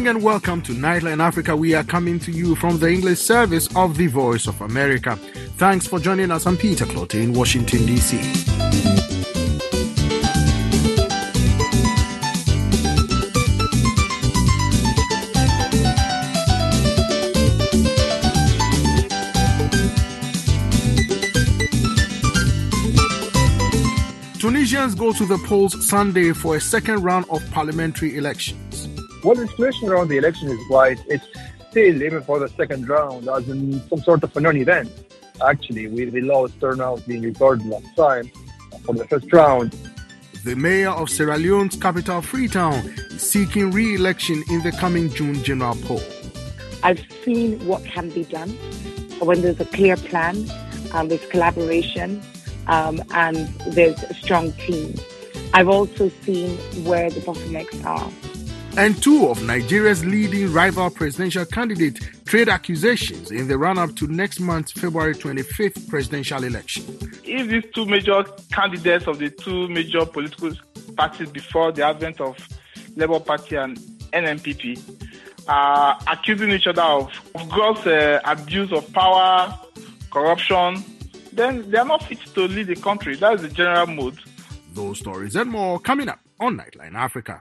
morning and welcome to Nightline Africa. We are coming to you from the English service of the Voice of America. Thanks for joining us. I'm Peter Clote in Washington, D.C. Tunisians go to the polls Sunday for a second round of parliamentary elections. Well, the situation around the election is quite, it's still, even for the second round, as in some sort of a non-event. Actually, with the lowest turnout being recorded last time for the first round. The mayor of Sierra Leone's capital, Freetown, is seeking re-election in the coming June general poll. I've seen what can be done when there's a clear plan, there's collaboration, and there's a strong team. I've also seen where the bottlenecks are. And two of Nigeria's leading rival presidential candidates trade accusations in the run-up to next month's February 25th presidential election. If these two major candidates of the two major political parties before the advent of Labour Party and NNPP are accusing each other of gross abuse of power, corruption, then they are not fit to lead the country. That is the general mood. Those stories and more coming up on Nightline Africa.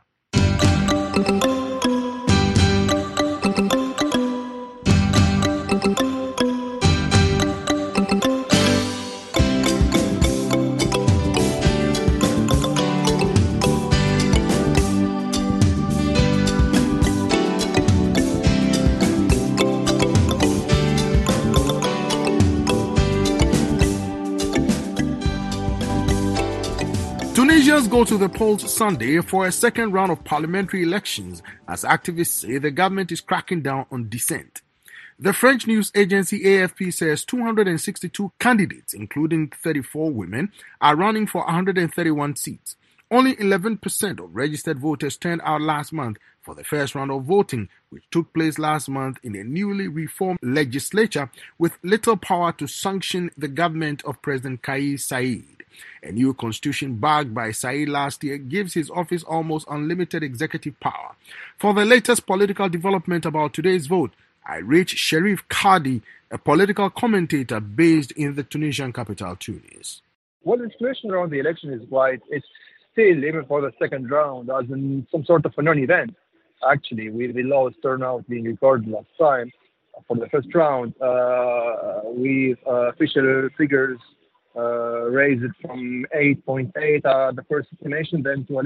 Tunisians go to the polls Sunday for a second round of parliamentary elections as activists say the government is cracking down on dissent. The French news agency AFP says 262 candidates, including 34 women, are running for 131 seats. Only 11% of registered voters turned out last month for the first round of voting, which took place last month in a newly reformed legislature with little power to sanction the government of President Kais Saied. A new constitution backed by Saied last year gives his office almost unlimited executive power. For the latest political development about today's vote, I reached Sherif Kadi, a political commentator based in the Tunisian capital, Tunis. Well, the situation around the election is quite, it's still, even for the second round, as in some sort of a non-event. Actually, with the lowest turnout being recorded last time for the first round, with official figures raised it from 8.8 the first estimation, then to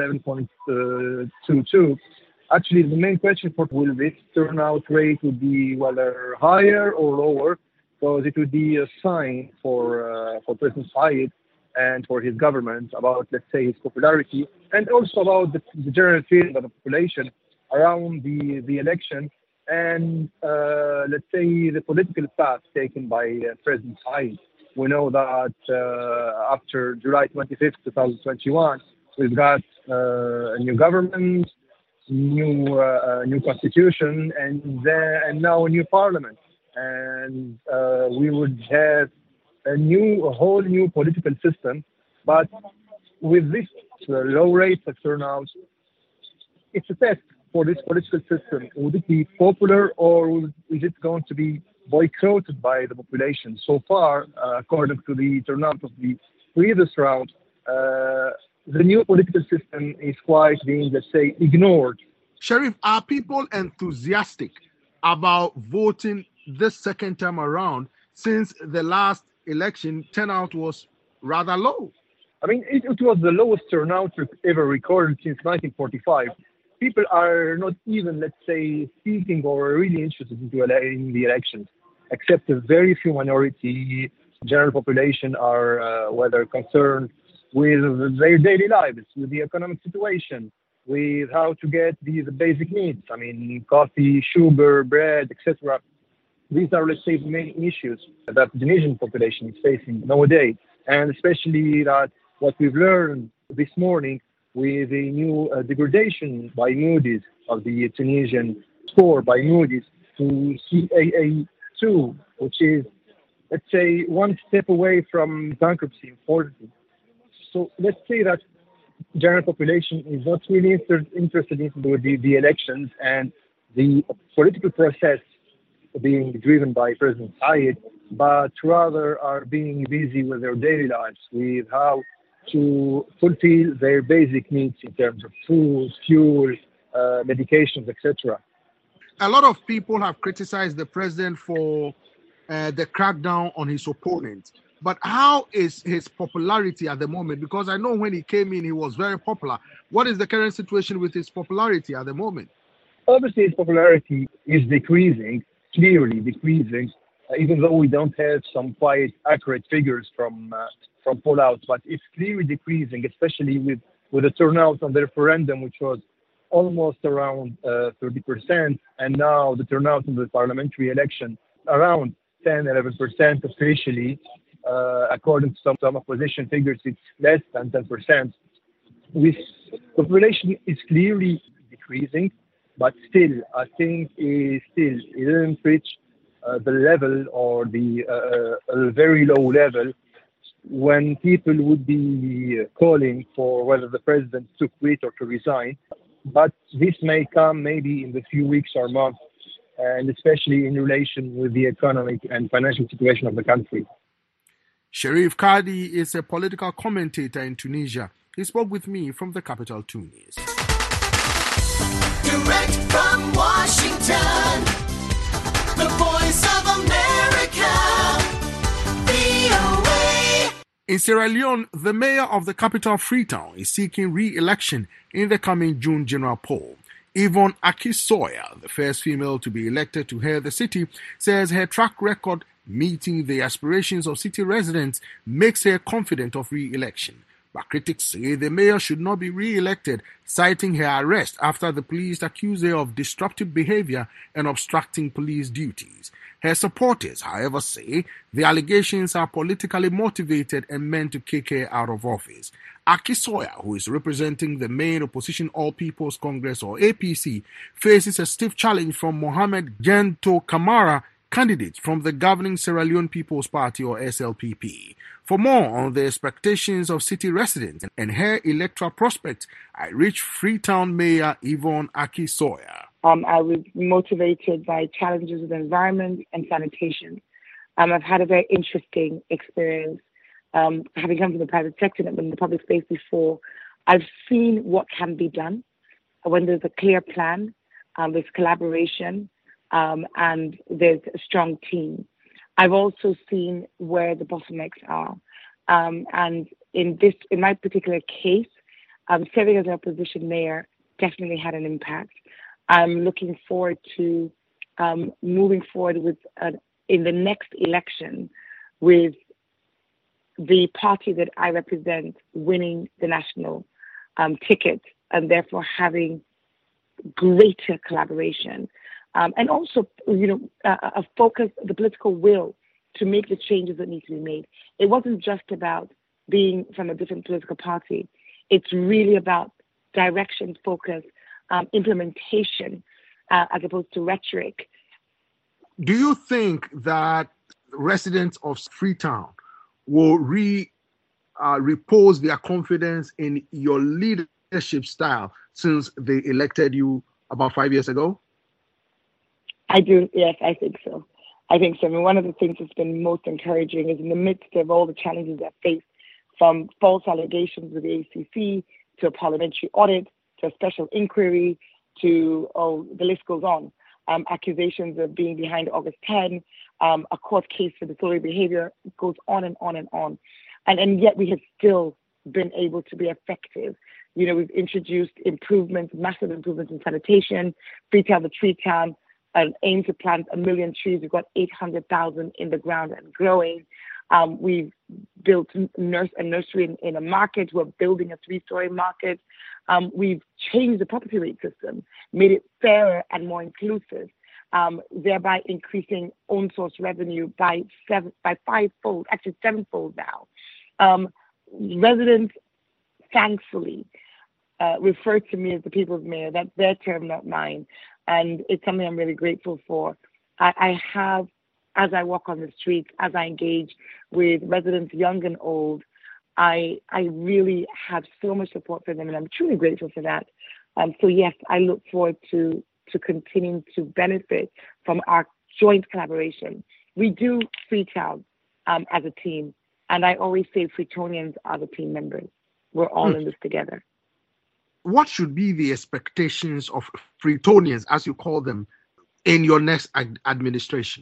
11.22. Actually, the main question for will this turnout rate would be whether higher or lower, because it would be a sign for President Saied and for his government about, let's say, his popularity, and also about the general feeling of the population around the election and, let's say, the political path taken by President Saied. We know that after July 25th, 2021, we've got a new government, new constitution, and now a new parliament. And we would have a whole new political system. But with this low rates of turnout, it's a test for this political system. Would it be popular, or is it going to be boycotted by the population? So far, according to the turnout of the previous round, the new political system is quite being, let's say, ignored. Sherif, are people enthusiastic about voting this second time around since the last election turnout was rather low? I mean, it was the lowest turnout ever recorded since 1945. People are not even, let's say, speaking or really interested in the elections, except a very few minority. General population are whether concerned with their daily lives, with the economic situation, with how to get the basic needs. I mean, coffee, sugar, bread, etc. These are, let's say, the main issues that the Tunisian population is facing nowadays, and especially that what we've learned this morning with the new degradation by Moody's of the Tunisian score by Moody's to CAA2, which is, let's say, one step away from bankruptcy, unfortunately. So let's say that general population is not really interested in the elections, and the political process being driven by President Said, but rather are being busy with their daily lives, with how to fulfill their basic needs in terms of food, fuel, medications, etc. A lot of people have criticized the president for the crackdown on his opponents. But how is his popularity at the moment? Because I know when he came in, he was very popular. What is the current situation with his popularity at the moment? Obviously, his popularity is decreasing, clearly decreasing, even though we don't have some quite accurate figures from pollouts, but it's clearly decreasing, especially with the turnout on the referendum, which was almost around 30%, and now the turnout in the parliamentary election around 10-11% officially. According to some opposition figures, it's less than 10%. With population is clearly decreasing, but still, I think it didn't reach the level or the a very low level when people would be calling for whether the president to quit or to resign. But this may come maybe in the few weeks or months, and especially in relation with the economic and financial situation of the country. Sherif Kadi is a political commentator in Tunisia. He spoke with me from the capital, Tunis. Direct from Washington, the voice of America, VOA. In Sierra Leone, the mayor of the capital, Freetown, is seeking re-election in the coming June general poll. Yvonne Aki-Sawyerr, the first female to be elected to head the city, says her track record meeting the aspirations of city residents makes her confident of re-election. But critics say the mayor should not be re-elected, citing her arrest after the police accused her of disruptive behavior and obstructing police duties. Her supporters, however, say the allegations are politically motivated and meant to kick her out of office. Aki-Sawyerr, who is representing the main opposition All People's Congress or APC, faces a stiff challenge from Mohamed Gento Kamara, candidate from the governing Sierra Leone People's Party or SLPP. For more on the expectations of city residents and her electoral prospects, I reached Freetown Mayor Yvonne Aki-Sawyerr. I was motivated by challenges with the environment and sanitation. I've had a very interesting experience. Having come from the private sector and in the public space before, I've seen what can be done when there's a clear plan, there's collaboration, and there's a strong team. I've also seen where the bottlenecks are. And in my particular case, serving as an opposition mayor definitely had an impact. I'm looking forward to moving forward with in the next election with the party that I represent winning the national ticket and therefore having greater collaboration. And also, a focus, the political will to make the changes that need to be made. It wasn't just about being from a different political party. It's really about direction, focus, implementation, as opposed to rhetoric. Do you think that residents of Freetown will repose their confidence in your leadership style since they elected you about 5 years ago? I do, yes, I think so. I mean, one of the things that's been most encouraging is in the midst of all the challenges that face, from false allegations with the ACC to a parliamentary audit to a special inquiry to, the list goes on. Accusations of being behind August 10, a court case for disorderly behavior, goes on and on and on. And yet we have still been able to be effective. We've introduced improvements, massive improvements in sanitation, Freetown the Tree Town, an aim to plant 1 million trees. We've got 800,000 in the ground and growing. We've built a nursery in a market. We're building a 3-story market. We've changed the property rate system, made it fairer and more inclusive, thereby increasing own source revenue by 5-fold, actually 7-fold now. Residents, thankfully, refer to me as the people's mayor. That's their term, not mine. And it's something I'm really grateful for. I have, as I walk on the streets, as I engage with residents young and old, I really have so much support for them, and I'm truly grateful for that. So yes, I look forward to to continue to benefit from our joint collaboration. We do Freetown as a team, and I always say Freetonians are the team members. We're all in this together. What should be the expectations of Freetonians, as you call them, in your next administration?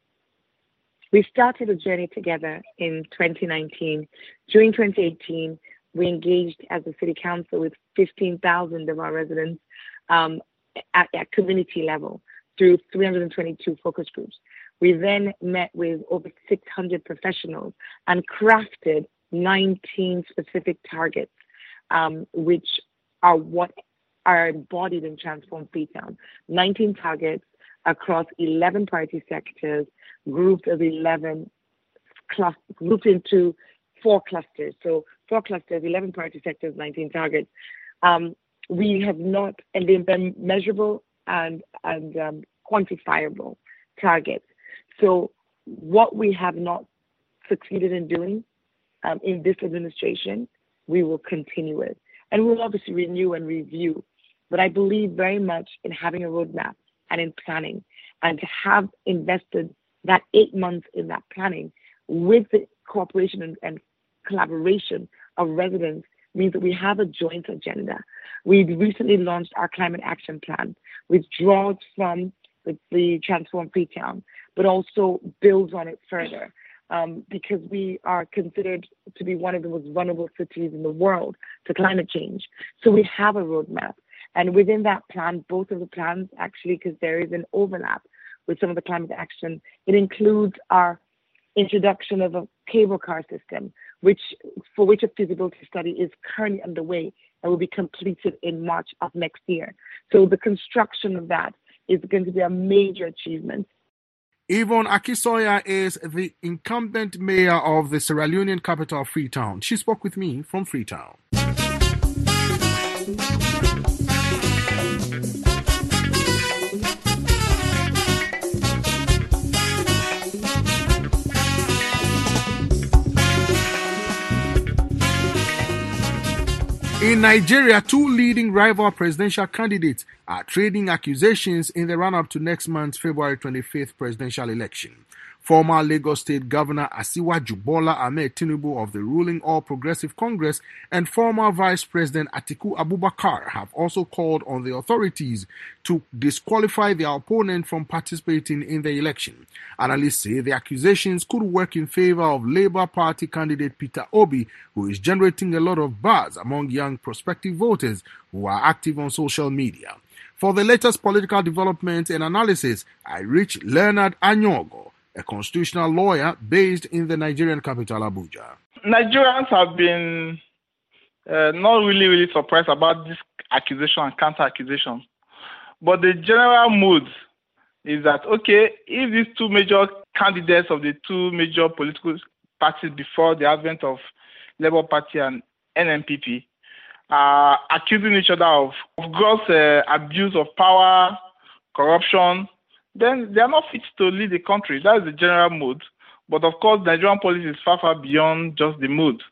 We started a journey together in 2019. During 2018, we engaged as a city council with 15,000 of our residents at community level through 322 focus groups. We then met with over 600 professionals and crafted 19 specific targets, which are what are embodied in Transform Freetown. 19 targets across 11 priority sectors, grouped as 11 grouped into 4 clusters. So 4 clusters, 11 priority sectors, 19 targets. We have not, and they've been measurable and quantifiable targets. So what we have not succeeded in doing in this administration, we will continue with. And we'll obviously renew and review. But I believe very much in having a roadmap and in planning, and to have invested that 8 months in that planning with the cooperation and collaboration of residents means that we have a joint agenda. We recently launched our climate action plan, which draws from the Transform Freetown, but also builds on it further, because we are considered to be one of the most vulnerable cities in the world to climate change. So we have a roadmap. And within that plan, both of the plans actually, because there is an overlap with some of the climate action, it includes our introduction of a cable car system, for which a feasibility study is currently underway and will be completed in March of next year. So the construction of that is going to be a major achievement. Yvonne Akisoya is the incumbent mayor of the Sierra Leonean capital, Freetown. She spoke with me from Freetown. In Nigeria, 2 leading rival presidential candidates are trading accusations in the run-up to next month's February 25th presidential election. Former Lagos State Governor Asiwaju Bola Ahmed Tinubu of the ruling All Progressive Congress and former Vice President Atiku Abubakar have also called on the authorities to disqualify their opponent from participating in the election. Analysts say the accusations could work in favor of Labour Party candidate Peter Obi, who is generating a lot of buzz among young prospective voters who are active on social media. For the latest political developments and analysis, I reached Leonard Anyogo, a constitutional lawyer based in the Nigerian capital, Abuja. Nigerians have been not really surprised about this accusation and counter-accusation. But the general mood is that, okay, if these 2 major candidates of the 2 major political parties before the advent of Labour Party and NNPP are accusing each other of gross abuse of power, corruption, then they are not fit to lead the country. That is the general mood. But of course, Nigerian politics is far beyond just the mood.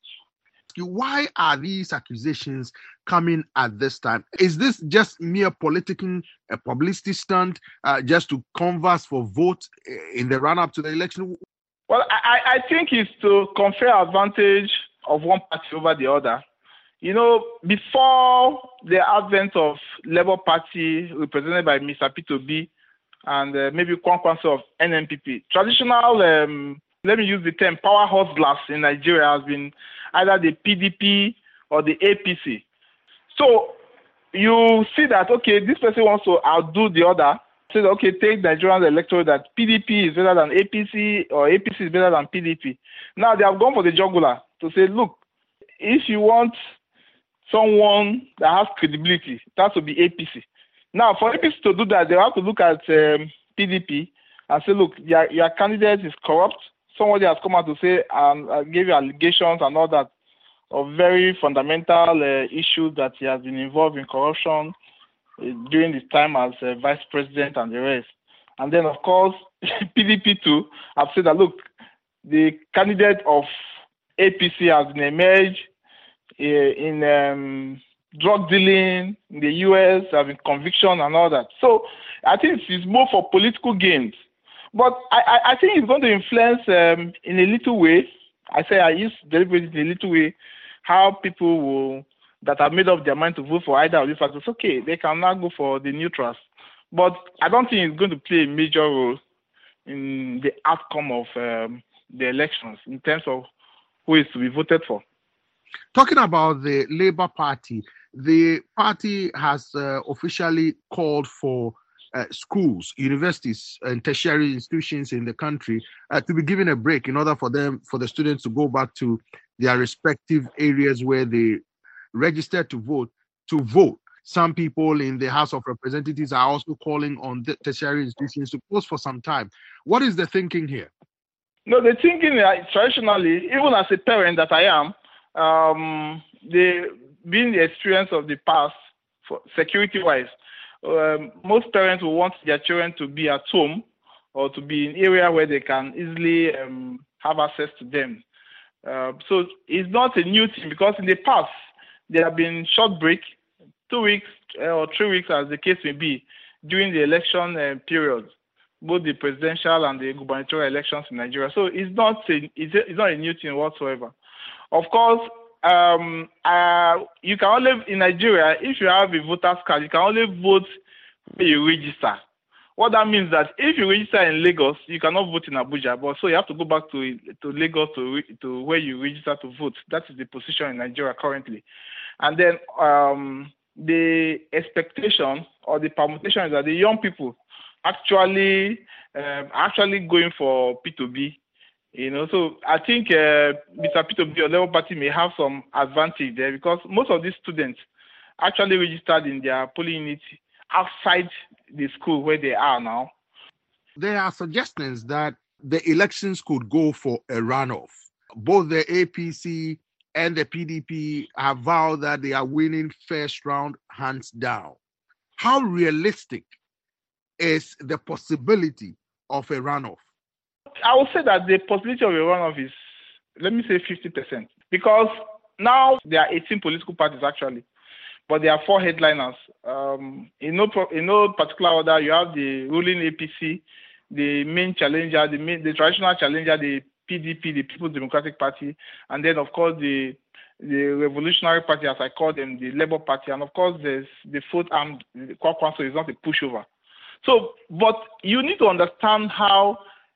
Why are these accusations coming at this time? Is this just mere publicity stunt just to canvass for votes in the run-up to the election? Well, I think it's to confer advantage of one party over the other. You know, before the advent of Labour Party, represented by Mr. Peter Obi, and maybe Kwankwaso of NNPP. Traditional, let me use the term, power hustlers in Nigeria has been either the PDP or the APC. So you see that, okay, this person wants to outdo the other. Say, okay, take Nigerian electorate that PDP is better than APC or APC is better than PDP. Now they have gone for the jugular to say, look, if you want someone that has credibility, that will be APC. Now, for APC to do that, they have to look at PDP and say, look, your candidate is corrupt. Somebody has come out to say, gave you allegations and all that of very fundamental issues that he has been involved in corruption during his time as vice president and the rest. And then, of course, PDP too have said that, look, the candidate of APC has been emerged in drug dealing in the US, there have been conviction and all that. So I think it's more for political gains. But I think it's going to influence in a little way. I use deliberately in a little way how people that have made up their mind to vote for either of these factors. Okay, they can now go for the neutrals. But I don't think it's going to play a major role in the outcome of the elections in terms of who is to be voted for. Talking about the Labour Party, the party has officially called for schools, universities, and tertiary institutions in the country to be given a break in order for the students to go back to their respective areas where they registered to vote. Some people in the House of Representatives are also calling on the tertiary institutions to close for some time. What is the thinking here? No, the thinking traditionally, even as a parent that I am, being the experience of the past, for security-wise, most parents will want their children to be at home or to be in an area where they can easily have access to them. So it's not a new thing, because in the past, there have been short break, 2 weeks or 3 weeks, as the case may be, during the election period, both the presidential and the gubernatorial elections in Nigeria. So it's not a new thing whatsoever. Of course, you can only, in Nigeria, if you have a voter's card, you can only vote where you register. What that means that if you register in Lagos, you cannot vote in Abuja, but so you have to go back to Lagos to where you register to vote. That is the position in Nigeria currently. And then the expectation or the permutation is that the young people actually going for P2B. So I think Mr. P2B or Labour Party may have some advantage there, because most of these students actually registered in their polling units outside the school where they are now. There are suggestions that the elections could go for a runoff. Both the APC and the PDP have vowed that they are winning first round hands down. How realistic is the possibility of a runoff? I would say that the possibility of a runoff is, let me say, 50%. Because now there are 18 political parties actually, but there are 4 headliners. In no particular order, you have the ruling APC, the main challenger, the traditional challenger, the PDP, the People's Democratic Party, and then of course the Revolutionary Party, as I call them, the Labour Party, and of course there's the fourth arm, the Kwakwanso is not a pushover. So, but you need to understand how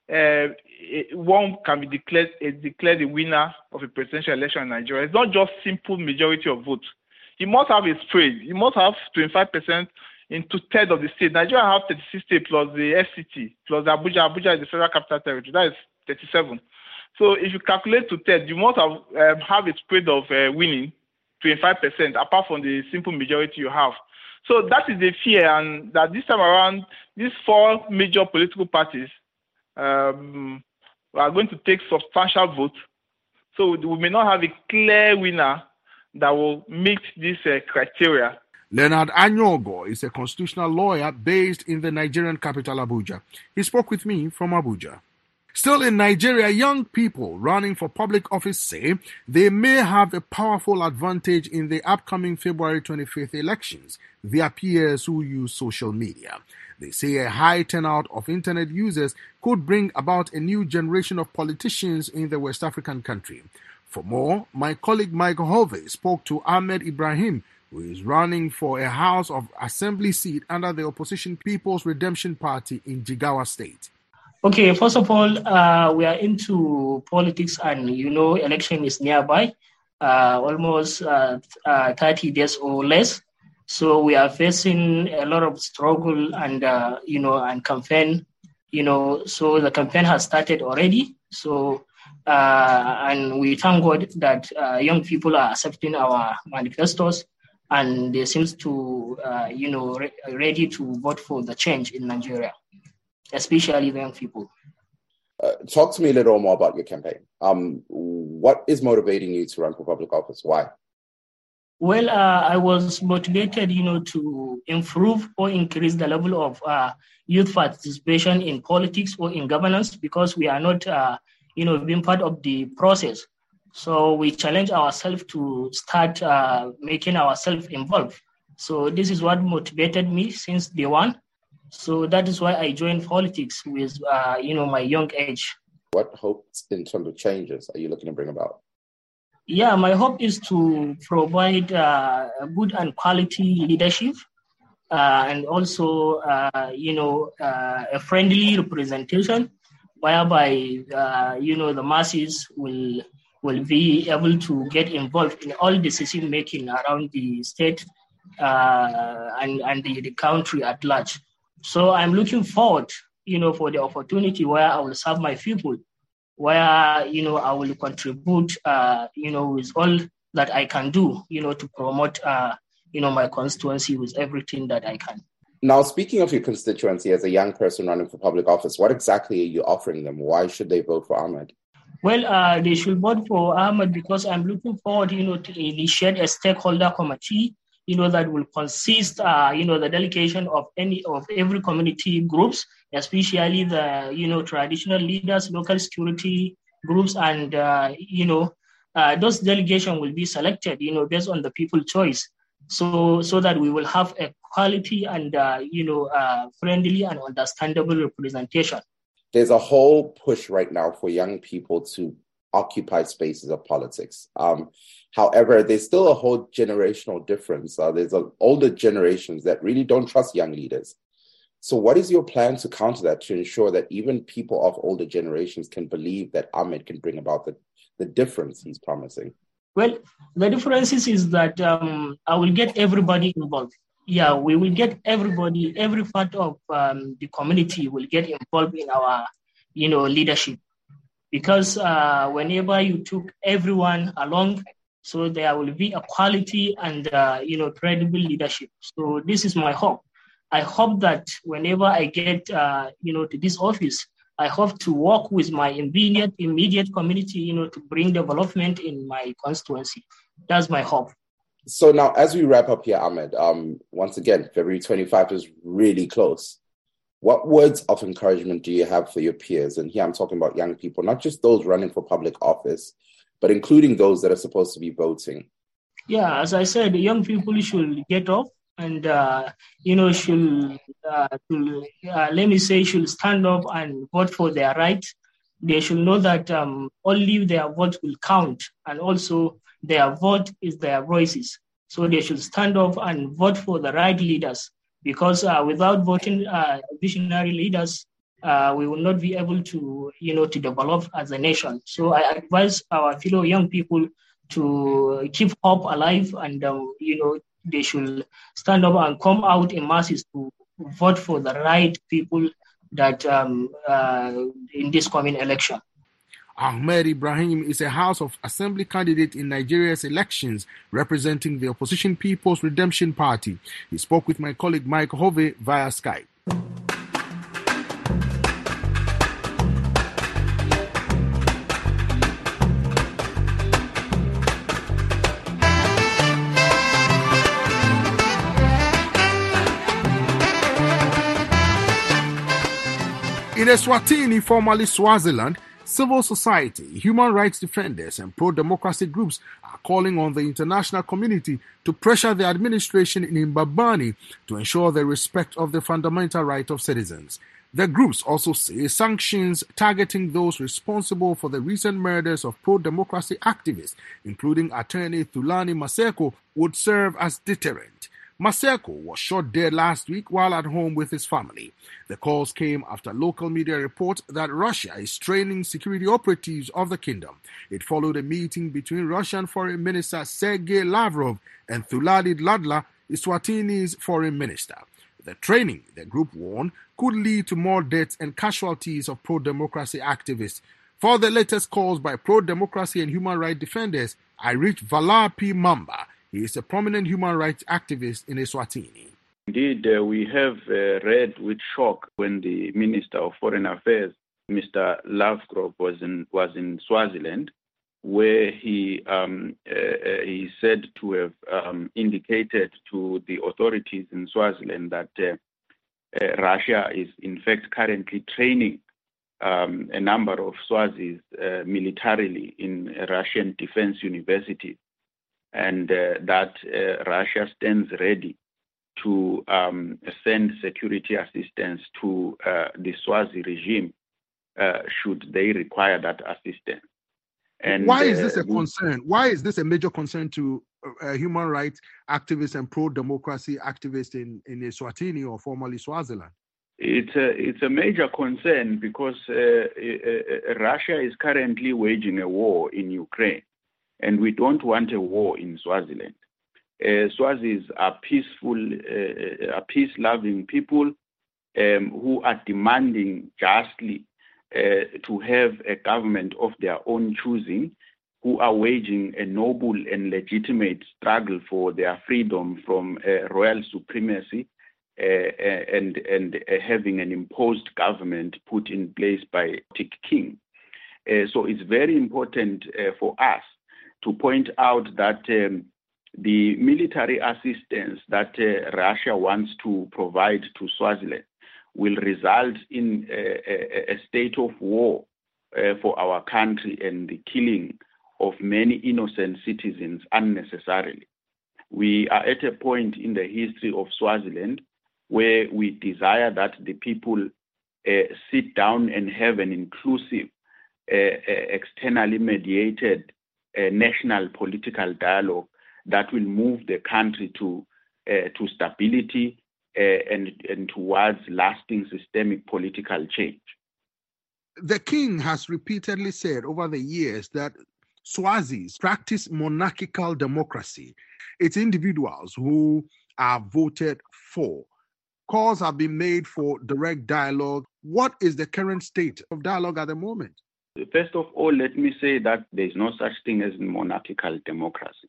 one can be declared a winner of a presidential election in Nigeria. It's not just simple majority of votes. You must have a spread. You must have 25% in 2/3 of the state. Nigeria have 36 states plus the FCT plus Abuja. Abuja is the Federal Capital Territory. That is 37. So if you calculate 2/3, you must have a spread of winning 25%, apart from the simple majority you have. So that is the fear, and that this time around, these 4 major political parties are going to take substantial votes. So we may not have a clear winner that will meet this criteria. Leonard Anyogo is a constitutional lawyer based in the Nigerian capital, Abuja. He spoke with me from Abuja. Still in Nigeria, young people running for public office say they may have a powerful advantage in the upcoming February 25th elections, their peers who use social media. They say a high turnout of internet users could bring about a new generation of politicians in the West African country. For more, my colleague Mike Hovey spoke to Ahmed Ibrahim, who is running for a House of Assembly seat under the opposition People's Redemption Party in Jigawa State. Okay, first of all, we are into politics, and election is nearby, almost 30 days or less. So we are facing a lot of struggle and campaign. So the campaign has started already. So and we thank God that young people are accepting our manifestos, and they seem to ready to vote for the change in Nigeria, especially the young people. Talk to me a little more about your campaign. What is motivating you to run for public office? Why? Well, I was motivated, to improve or increase the level of youth participation in politics or in governance, because we are not, being part of the process. So we challenge ourselves to start making ourselves involved. So this is what motivated me since day one. So that is why I joined politics with, my young age. What hopes in terms of changes are you looking to bring about? Yeah, my hope is to provide a good and quality leadership and also, a friendly representation whereby, the masses will be able to get involved in all decision making around the state and the country at large. So I'm looking forward, for the opportunity where I will serve my people, where, I will contribute, with all that I can do, to promote, my constituency with everything that I can. Now, speaking of your constituency as a young person running for public office, what exactly are you offering them? Why should they vote for Ahmed? Well, they should vote for Ahmed because I'm looking forward, to initiate a stakeholder committee, that will consist, the delegation of every community groups, especially the, traditional leaders, local security groups, and, those delegation will be selected, based on the people choice. So that we will have a quality and, friendly and understandable representation. There's a whole push right now for young people to occupy spaces of politics. However, there's still a whole generational difference. There's older generations that really don't trust young leaders. So what is your plan to counter that, to ensure that even people of older generations can believe that Ahmed can bring about the difference he's promising? Well, the difference is that I will get everybody involved. Yeah, we will get everybody, every part of the community will get involved in our, leadership. Because whenever you took everyone along, so there will be a quality and, credible leadership. So this is my hope. I hope that whenever I get, to this office, I hope to work with my immediate community, to bring development in my constituency. That's my hope. So now, as we wrap up here, Ahmed, once again, February 25 is really close. What words of encouragement do you have for your peers? And here I'm talking about young people, not just those running for public office, but including those that are supposed to be voting. Yeah, as I said, young people should get up and, should stand up and vote for their right. They should know that only their vote will count, and also their vote is their voices. So they should stand up and vote for the right leaders, because without voting visionary leaders, we will not be able to, to develop as a nation. So I advise our fellow young people to keep hope alive, and, they should stand up and come out in masses to vote for the right people that in this coming election. Ahmed Ibrahim is a House of Assembly candidate in Nigeria's elections, representing the opposition People's Redemption Party. He spoke with my colleague Mike Hove via Skype. In Eswatini, formerly Swaziland, civil society, human rights defenders, and pro-democracy groups are calling on the international community to pressure the administration in Mbabane to ensure the respect of the fundamental right of citizens. The groups also say sanctions targeting those responsible for the recent murders of pro-democracy activists, including attorney Thulani Maseko, would serve as deterrent. Maseko was shot dead last week while at home with his family. The calls came after local media reports that Russia is training security operatives of the kingdom. It followed a meeting between Russian Foreign Minister Sergei Lavrov and Thulani Ladla, Eswatini's foreign minister. The training, the group warned, could lead to more deaths and casualties of pro-democracy activists. For the latest calls by pro-democracy and human rights defenders, I reached Valar P. Mamba. He is a prominent human rights activist in Eswatini. Indeed, we have read with shock when the Minister of Foreign Affairs, Mr. Lavrov, was in Swaziland, where he said to have indicated to the authorities in Swaziland that Russia is in fact currently training a number of Swazis militarily in Russian defense universities, and that Russia stands ready to send security assistance to the Swazi regime should they require that assistance. And why is this a concern? Why is this a major concern to human rights activists and pro-democracy activists in Eswatini, or formerly Swaziland? It's a major concern because Russia is currently waging a war in Ukraine, and we don't want a war in Swaziland. Swazis are peaceful, peace-loving people who are demanding justly to have a government of their own choosing, who are waging a noble and legitimate struggle for their freedom from royal supremacy and having an imposed government put in place by the king. So it's very important for us to point out that the military assistance that Russia wants to provide to Swaziland will result in a state of war for our country and the killing of many innocent citizens unnecessarily. We are at a point in the history of Swaziland where we desire that the people sit down and have an inclusive, externally mediated national political dialogue that will move the country to stability and towards lasting systemic political change. The king has repeatedly said over the years that Swazis practice monarchical democracy. It's individuals who are voted for. Calls have been made for direct dialogue. What is the current state of dialogue at the moment? First of all, let me say that there is no such thing as monarchical democracy.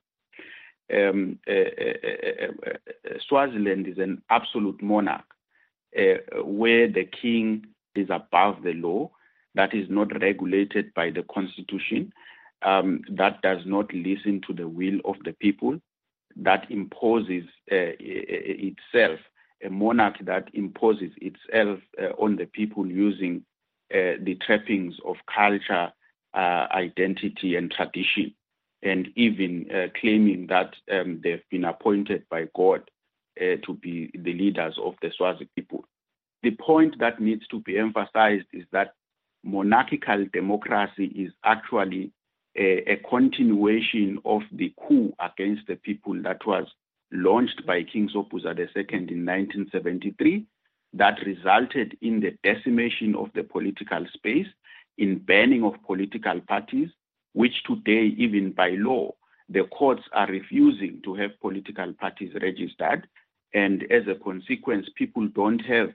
Swaziland is an absolute monarch where the king is above the law, that is not regulated by the constitution, that does not listen to the will of the people, that imposes itself, a monarch that imposes itself on the people using the trappings of culture, identity, and tradition, and even claiming that they've been appointed by God to be the leaders of the Swazi people. The point that needs to be emphasized is that monarchical democracy is actually a continuation of the coup against the people that was launched by King Sobhuza II in 1973, that resulted in the decimation of the political space, in banning of political parties, which today, even by law, the courts are refusing to have political parties registered. And as a consequence, people don't have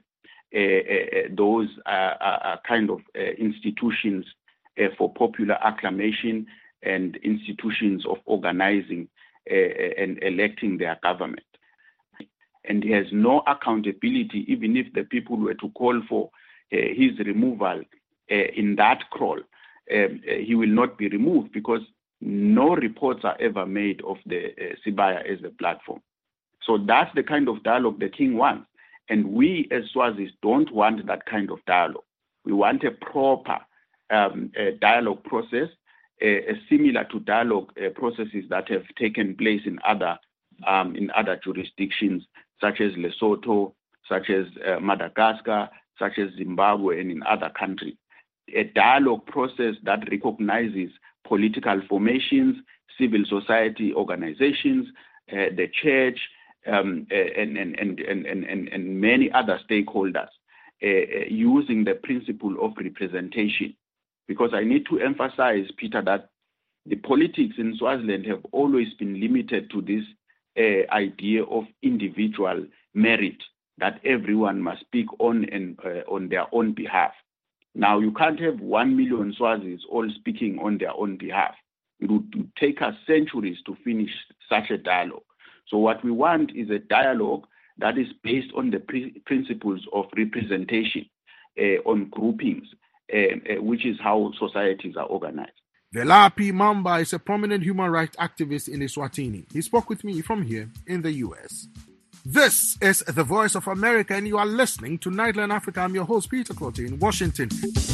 those kind of institutions for popular acclamation and institutions of organizing and electing their government. And he has no accountability, even if the people were to call for his removal in that crawl. He will not be removed because no reports are ever made of the Sibaya as a platform. So that's the kind of dialogue the king wants. And we as Swazis don't want that kind of dialogue. We want a proper dialogue process, similar to dialogue processes that have taken place in other jurisdictions, such as Lesotho, such as Madagascar, such as Zimbabwe, and in other countries. A dialogue process that recognizes political formations, civil society organizations, the church, and many other stakeholders, using the principle of representation. Because I need to emphasize, Peter, that the politics in Swaziland have always been limited to this idea of individual merit, that everyone must speak on and on their own behalf. Now, you can't have 1 million Swazis all speaking on their own behalf. It would take us centuries to finish such a dialogue. So what we want is a dialogue that is based on the principles of representation, on groupings, which is how societies are organized. Velapi Mamba is a prominent human rights activist in Eswatini. He spoke with me from here in the U.S. This is the Voice of America, and you are listening to Nightline Africa. I'm your host, Peter Clotte, in Washington.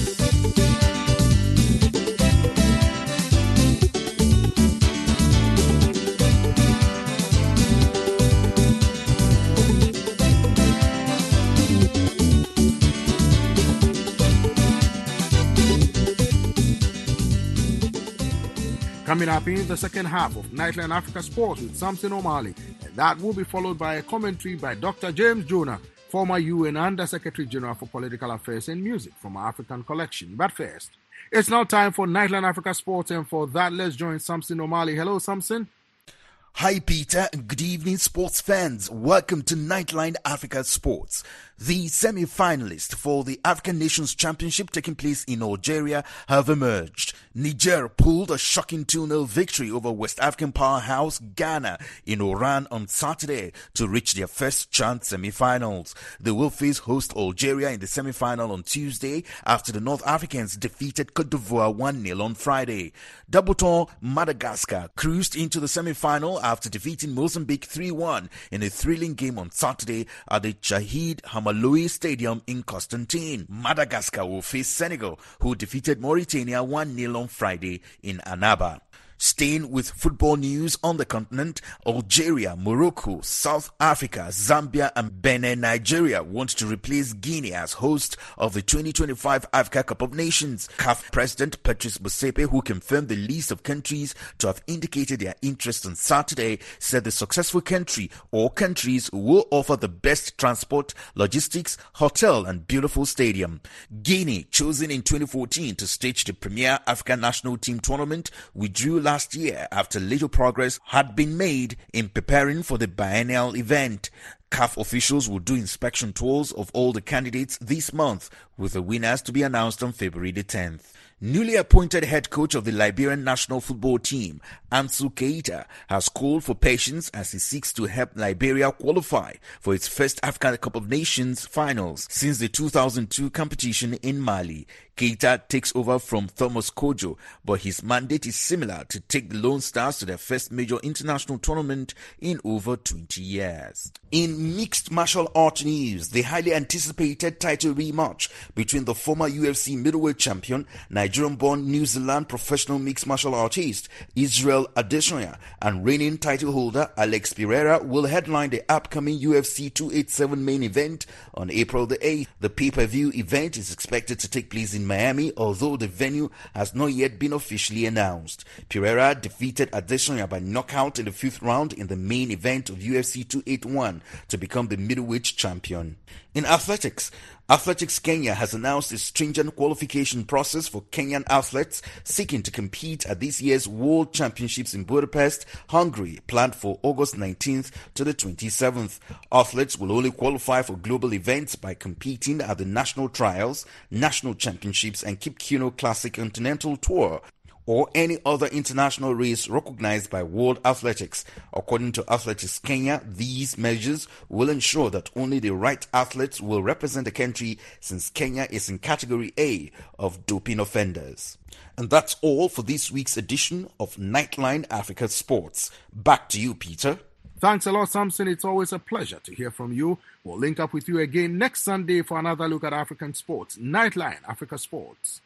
Coming up in the second half of Nightline Africa Sports with Samson O'Malley, and that will be followed by a commentary by Dr. James Jonah, former UN Under-Secretary General for Political Affairs and Music from our African collection. But first, it's now time for Nightline Africa Sports, and for that, let's join Samson O'Malley. Hello, Samson. Hi, Peter, and good evening, sports fans. Welcome to Nightline Africa Sports. The semi-finalists for the African Nations Championship taking place in Algeria have emerged. Niger pulled a shocking 2-0 victory over West African powerhouse Ghana in Oran on Saturday to reach their first chance semi-finals. They will face host Algeria in the semi-final on Tuesday after the North Africans defeated Cote d'Ivoire 1-0 on Friday. Double-ton Madagascar cruised into the semi-final after defeating Mozambique 3-1 in a thrilling game on Saturday at the Shahid Hamaloui Stadium in Constantine. Madagascar will face Senegal, who defeated Mauritania 1-0 on Friday in Annaba. Staying with football news on the continent, Algeria, Morocco, South Africa, Zambia and Benin, Nigeria want to replace Guinea as host of the 2025 Africa Cup of Nations. CAF President Patrice Motsepe, who confirmed the list of countries to have indicated their interest on Saturday, said the successful country or countries will offer the best transport, logistics, hotel and beautiful stadium. Guinea, chosen in 2014 to stage the premier African national team tournament, withdrew last year after little progress had been made in preparing for the biennial event. CAF officials will do inspection tours of all the candidates this month, with the winners to be announced on February the 10th. Newly appointed head coach of the Liberian national football team, Ansu Keita, has called for patience as he seeks to help Liberia qualify for its first African Cup of Nations finals since the 2002 competition in Mali. Keita takes over from Thomas Kojo, but his mandate is similar to take the Lone Stars to their first major international tournament in over 20 years. In mixed martial art news, the highly anticipated title rematch between the former UFC middleweight champion, Nigerian-born New Zealand professional mixed martial artist Israel Adesanya, and reigning title holder Alex Pereira will headline the upcoming UFC 287 main event on April the 8th. The pay-per-view event is expected to take place in Miami, although the venue has not yet been officially announced. Pereira defeated Adesanya by knockout in the 5th round in the main event of UFC 281 to become the middleweight champion. In athletics, Athletics Kenya has announced a stringent qualification process for Kenyan athletes seeking to compete at this year's World Championships in Budapest, Hungary, planned for August 19th to the 27th. Athletes will only qualify for global events by competing at the national trials, national championships and Kip Keino Classic Continental Tour, or any other international race recognized by World Athletics. According to Athletics Kenya, these measures will ensure that only the right athletes will represent the country, since Kenya is in Category A of doping offenders. And that's all for this week's edition of Nightline Africa Sports. Back to you, Peter. Thanks a lot, Samson. It's always a pleasure to hear from you. We'll link up with you again next Sunday for another look at African sports. Nightline Africa Sports.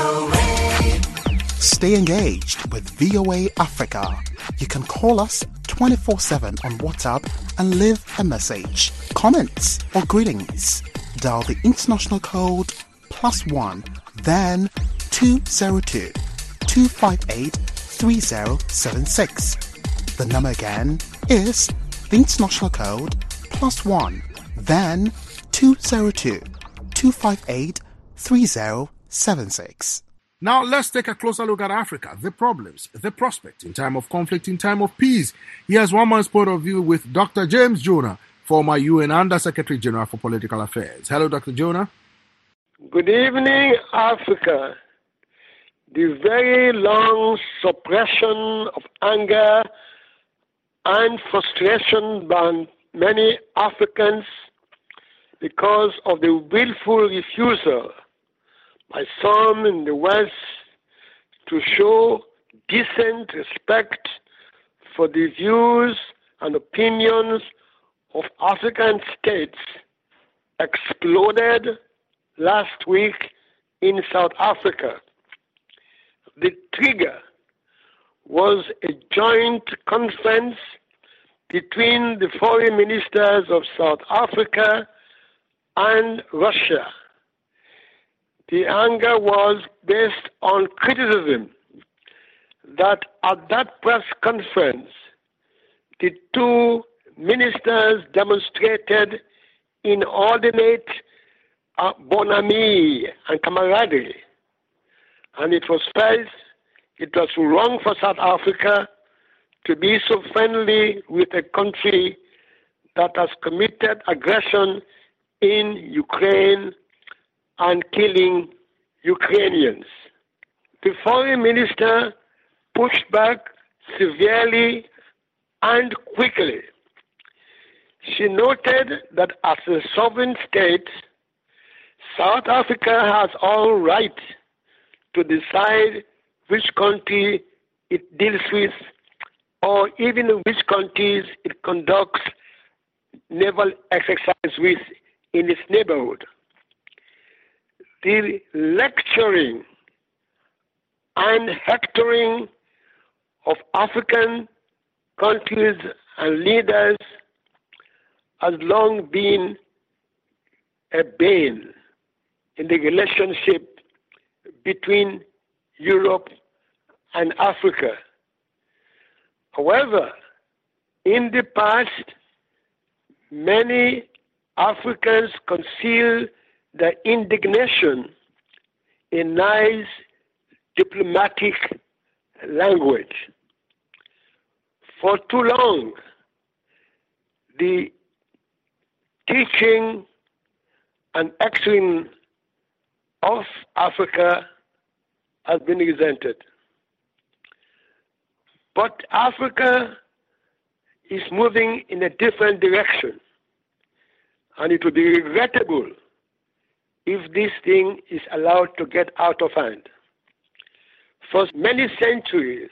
Stay engaged with VOA Africa. You can call us 24/7 on WhatsApp and leave a message, comments or greetings. Dial the international code +1, then 202 258 3076. The number again is the international code +1, then 202 258 3076. Now let's take a closer look at Africa, the problems, the prospects in time of conflict, in time of peace. Here's one man's point of view with Dr. James Jonah, former UN Under-Secretary General for Political Affairs. Hello, Dr. Jonah. Good evening, Africa. The very long suppression of anger and frustration by many Africans because of the willful refusal by some in the West to show decent respect for the views and opinions of African states exploded last week in South Africa. The trigger was a joint conference between the foreign ministers of South Africa and Russia. The anger was based on criticism that at that press conference, the two ministers demonstrated inordinate bonhomie and camaraderie. And it was felt it was wrong for South Africa to be so friendly with a country that has committed aggression in Ukraine and killing Ukrainians. The foreign minister pushed back severely and quickly. She noted that as a sovereign state, South Africa has all right to decide which country it deals with or even which countries it conducts naval exercise with in its neighborhood. The lecturing and hectoring of African countries and leaders has long been a bane in the relationship between Europe and Africa. However, in the past, many Africans conceal their indignation in nice diplomatic language. For too long, the teaching and action of Africa has been resented. But Africa is moving in a different direction, and it would be regrettable if this thing is allowed to get out of hand. For many centuries,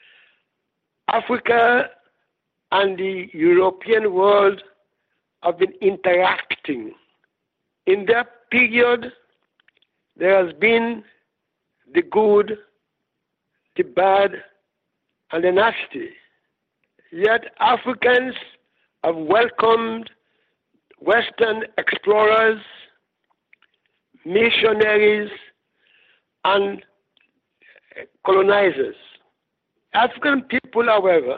Africa and the European world have been interacting. In that period, there has been the good, the bad, and the nasty. Yet Africans have welcomed Western explorers, missionaries, and colonizers. African people, however,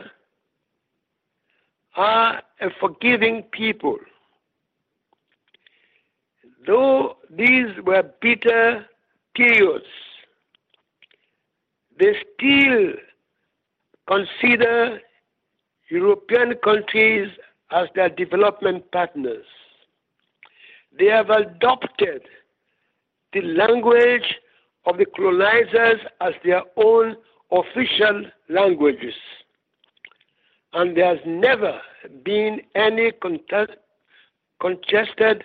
are a forgiving people. Though these were bitter periods, they still consider European countries as their development partners. They have adopted the language of the colonizers as their own official languages. And there has never been any contested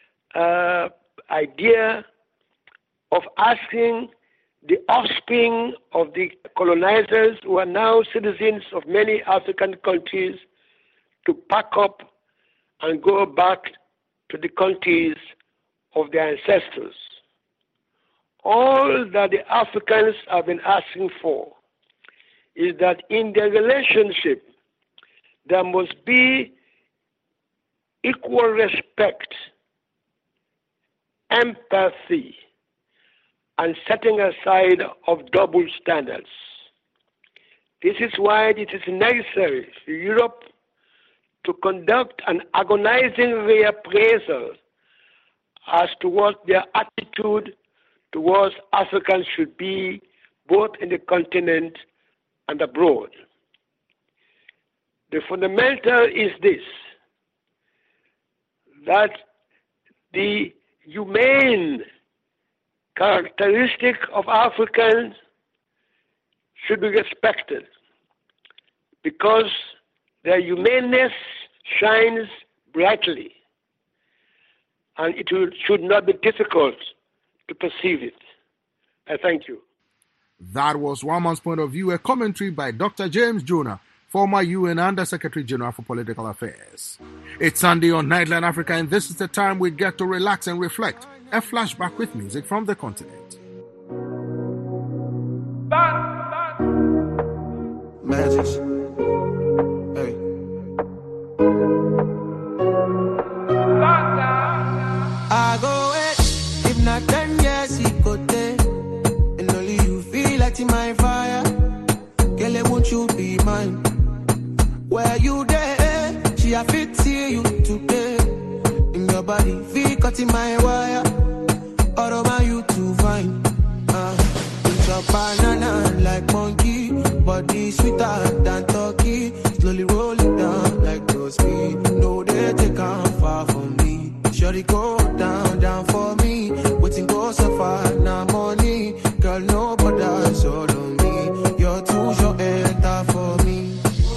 idea of asking the offspring of the colonizers, who are now citizens of many African countries, to pack up and go back to the countries of their ancestors. All that the Africans have been asking for is that in their relationship, there must be equal respect, empathy, and setting aside of double standards. This is why it is necessary for Europe to conduct an agonizing reappraisal as to what their attitude towards Africans should be, both in the continent and abroad. The fundamental is this, that the humane characteristic of Africans should be respected, because their humaneness shines brightly, and it should not be difficult to perceive it. I thank you. That was One Man's Point of View, a commentary by Dr. James Jonah, former UN Under-Secretary General for Political Affairs. It's Sunday on Nightline Africa, and this is the time we get to relax and reflect. A flashback with music from the continent. Magic. Hey. I go it, if not 10 years, he go there. And only you feel like in my fire. Girl, won't you be mine? Where you there? She a fit see you today. In your body, feel cut in my wire. All over you to find. It's a banana like monkey. Body sweeter than turkey. Slowly roll it down like those feet. No, they take on far from me. Shorty go down, down for me. Waiting go so far, now money. Girl, nobody solo on me. You're too short, enter for me.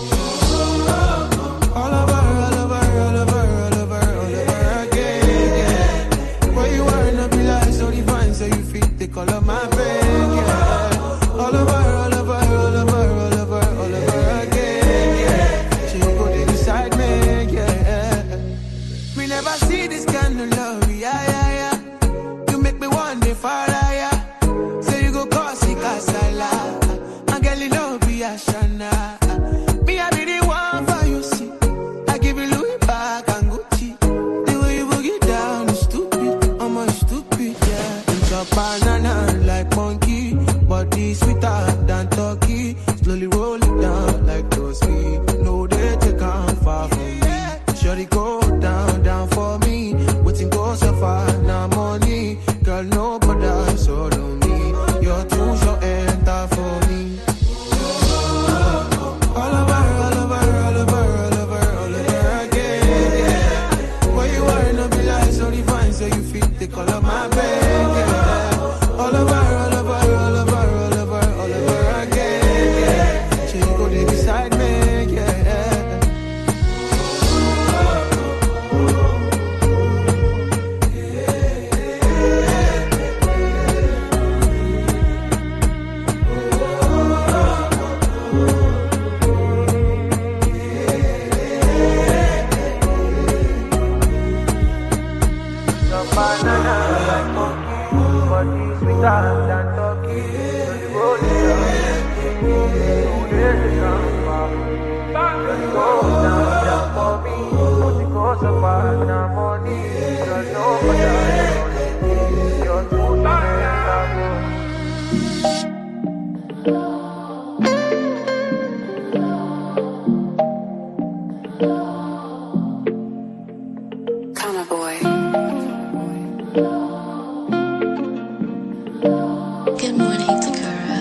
All over, all over, all over, all over, all over again, yeah. Where you are, no be like so divine. So you fit the color of my face, yeah. All over, all over, all over, all over, all over again, yeah. She go there beside me, yeah. We never see this kind of love, yeah, yeah, yeah. You make me one day far higher. Say you go cause it casala. And girl, you love be a shana. Me, I be the one for you, see. I give you Louis back and Gucci. The way you boogie down is stupid. I'm a stupid, yeah. It's a banana like monkey. Body sweeter than turkey. Slowly roll it down like those feet. No, they take on far from me. Shorty go down, down for me. Waiting go so far, now money. Girl, nobody solo on me. You're too short, enter for me. All over, all over, all over, all over, all over again, yeah. Where you are, no be like so divine. So you fit the color of my bed, yeah. All over, all over, all over, all over, all over again, yeah. She go there beside me, yeah. Good morning, Takara.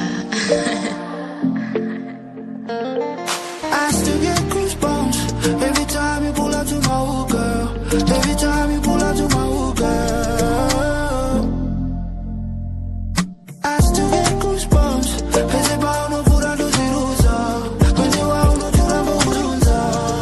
I still get goosebumps every time you pull up to my hood, girl. Every time you pull up to my hood, girl. I still get goosebumps. Pensé pa' uno fuera luz y rusa. Pensé pa' uno churando junza.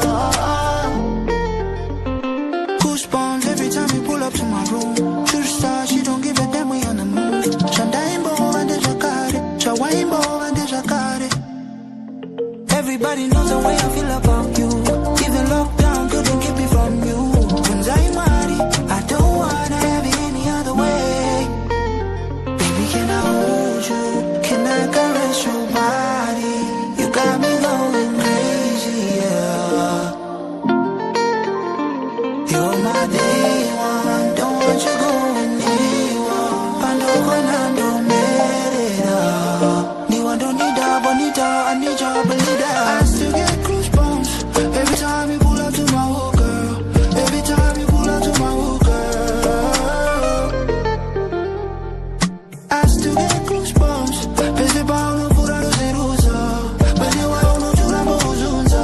Goosebumps every time you pull up to my room. True star, she don't give a damn we on the move. Chandaimbo and the jacare. Chawaimbo and the jacare. Everybody knows the way I feel about you. Even lockdown couldn't keep me from you. When I'm worried, I don't wanna have it any other way. Baby, can I hold you? Can I caress your body? You got me going crazy, yeah. You're my day one. Don't want you going anywhere. Pando Fernando Merida. Ni one don't need a bonita. I need your bonita. I still get goosebumps every time you pull up to my hood, girl. Every time you pull up to my hood, girl. I still get goosebumps. Pensé pa' uno fuera luz y rusa. Pensé pa' uno churando junza.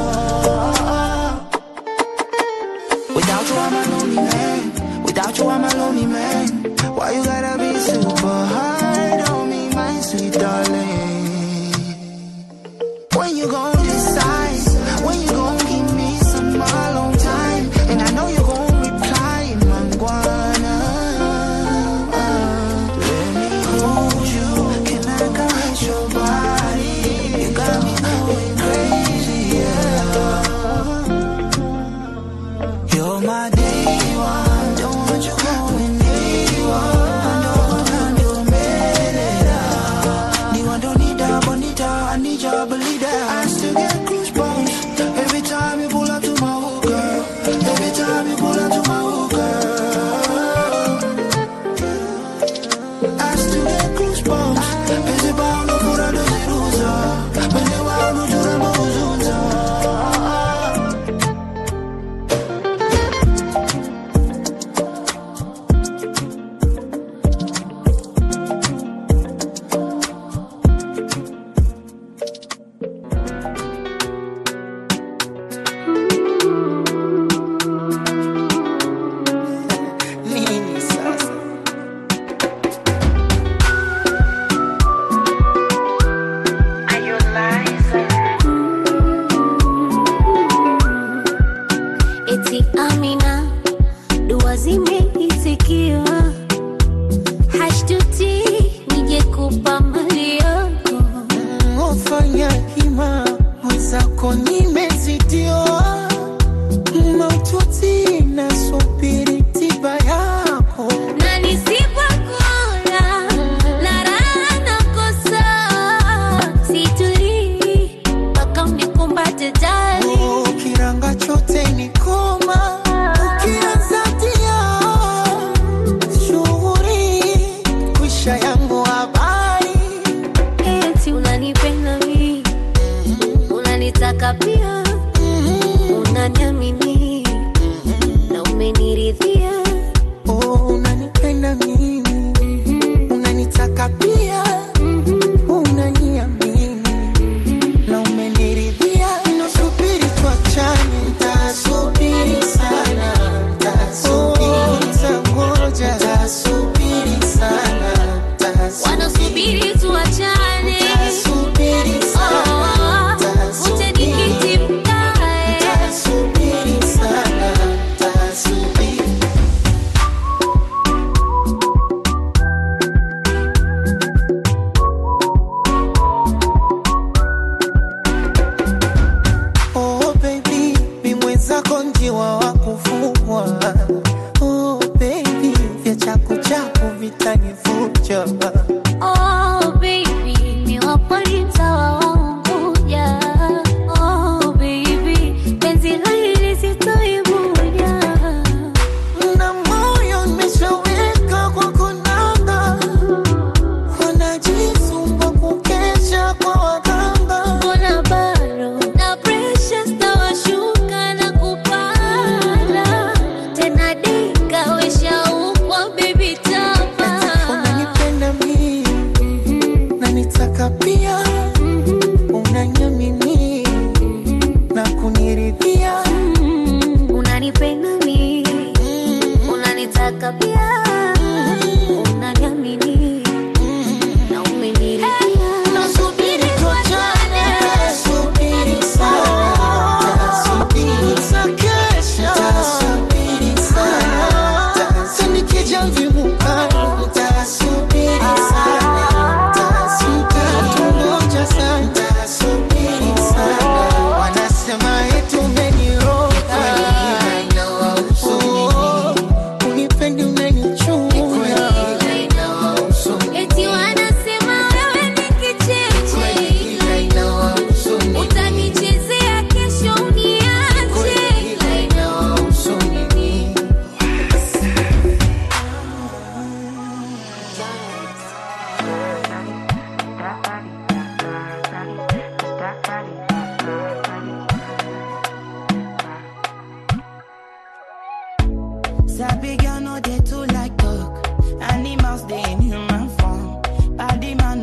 Without you, I'm a lonely man. Without you, I'm a lonely man. Why you gotta be super hard on me, my sweet darling? When you gon' decide, when you gon' give me some alone time, and I know you gon' reply, Mangwana. Let me hold you, can I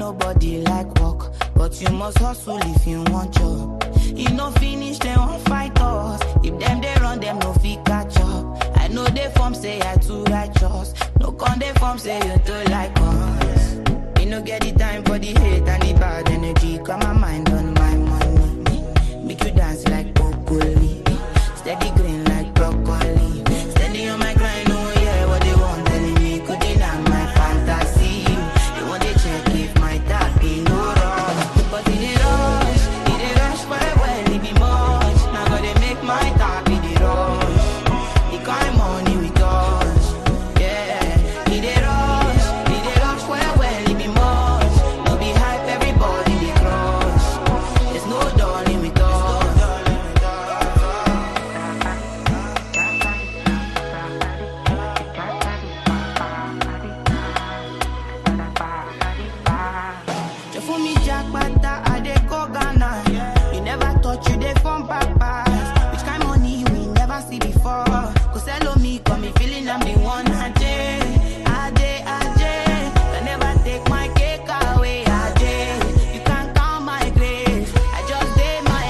nobody like work, but you must hustle if you want job. You no finish, they won't fight us. If them they run, them no fit catch up. I know they form say I too righteous. No con they form say you too like us. You no get the time for the hate and the bad energy. Got my mind on my money. Make you dance like broccoli. Steady green like broccoli. Steady on my grind, oh yeah, what they want telling me. Could deny my fantasy. They want to check if my tap be no wrong. But in the rush well, it be much. Now gotta make my tap be the rush. The kind money we touch, yeah. In the rush well, it be much. No be hype, everybody they crush. There's no darling with us. Just for me, Jack Bata, I dey go Ghana. You never thought you dey from Papa. Which kind money we never see before? Cause hello me, got me feeling I'm the one. Ajay. Can never take my cake away, Ajay. You can't count my grace. I just did my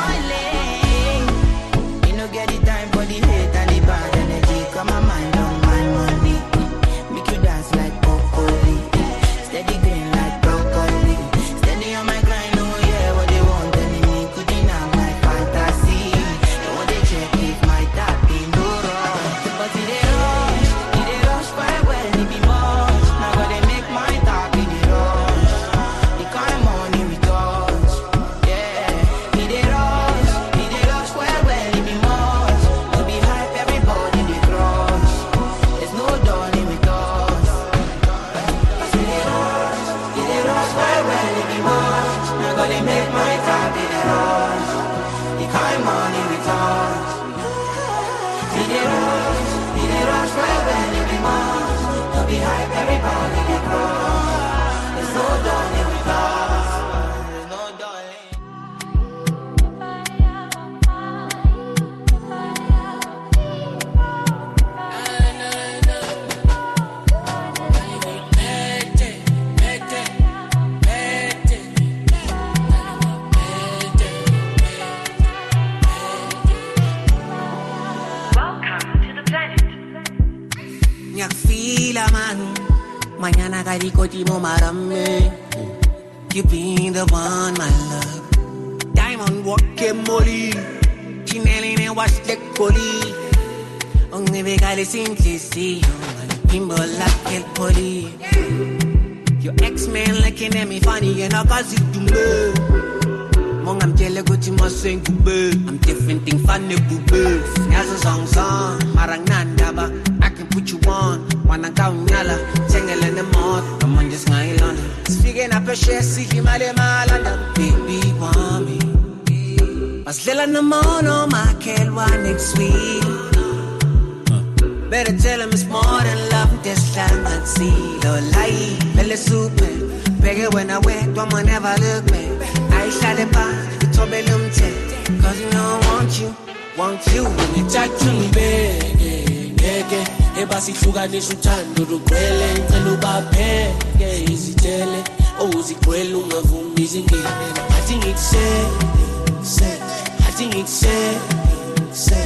lane. You no get the time for the hate and the bad energy. Got my mind on my money. Make you dance like broccoli. Steady green like broccoli. Steady on my grind, oh yeah, what they want telling me. Could deny my fantasy. They want to check if my tap be no wrong. But it they rush well, it be much. Now gotta make my tap be the rush. The kind of money we touch, yeah. It they rush well, it be much. No be hype, everybody they crush. There's no darling with us. But it they rush well, it be much. Now gotta make my tap be the rush. The kind of money we touch. It they rush well, it be much. No be hype, everybody they crush. There's no darling with us. There's no darling. Nyakfila man, mañana karikoti mo marame. You be the one, my love. Diamond walk molly, chinelli ne wash the coli. Only vegale simplicity, bimbo like el poli. Your ex-man looking at me funny and I cause it to me. Mong I'm telling you to my sing bube. I'm different thing funny bube. As a song, marang nandaba. I can put you on. Wanna go nyala, tangle in the mud. I'm on just my London. Speaking up a share, see him at London. Baby, want me. Mas lila na mono, my kid, one next week. Better tell him it's more than love, this land and sea. Lo lie, lele super. Beg when I went, don't man never look me. I shot it back, you told me them take. Cause you know I want you. When you talk to me, bege. Ebasi hlukanisa uthando lugcwele ngicela ubapheke izitshele owuziqwele ungavumi izingene athi ngikushele athi ngikushele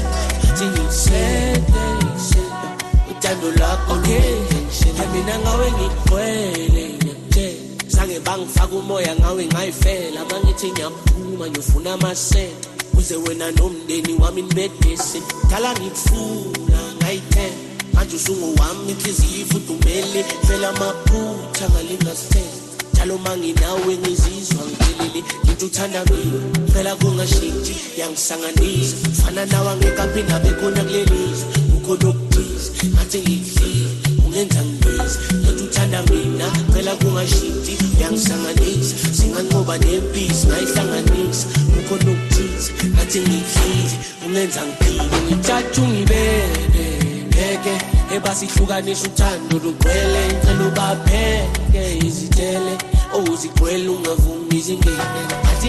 uthando lakho ngishele mina ngawe ngigcwele ngiyakutshela sange bangifaka umoya ngawe ngayifela abangithi ngiyaphuma ngiyofuna amasela uze wena nomndeni wami nibedese dala ngikufuna ngayithela manje usungowami inhliziyo ifudumele phela amaphutha ngalingasithela njalo manginawe ngizizwa ngiphelele into uthanda mina phela kungashintshi yangisanganisa fana nawe angekapi nabe khona kulelizwe ukhona okuthize ngathi ngidlile ungenza ngibize into uthanda mina phela kungashintshi yangisanganisa singanqoba nempisi ngayihlanganisa ukhona okuthize ngathi ngidlile ungenza ngiphile ngithatha ungibeke ebasi hlukanisa uthando lugcwele ngicela ubapheke izitshele owuziqwele ungavumi izingene athi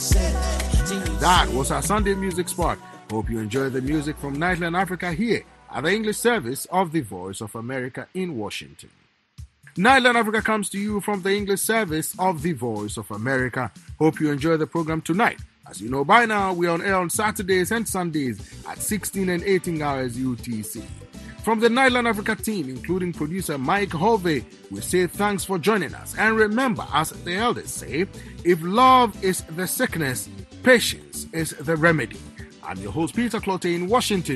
That was our Sunday music spot. Hope you enjoy the music from Nightland Africa here at the English service of the Voice of America in Washington. Nightline Africa comes to you from the English service of the Voice of America. Hope you enjoy the program tonight. As you know by now, we are on air on Saturdays and Sundays at 16 and 18 hours UTC. From the Nightline Africa team, including producer Mike Hovey, we say thanks for joining us. And remember, as the elders say, if love is the sickness, patience is the remedy. I'm your host, Peter Clotte in Washington.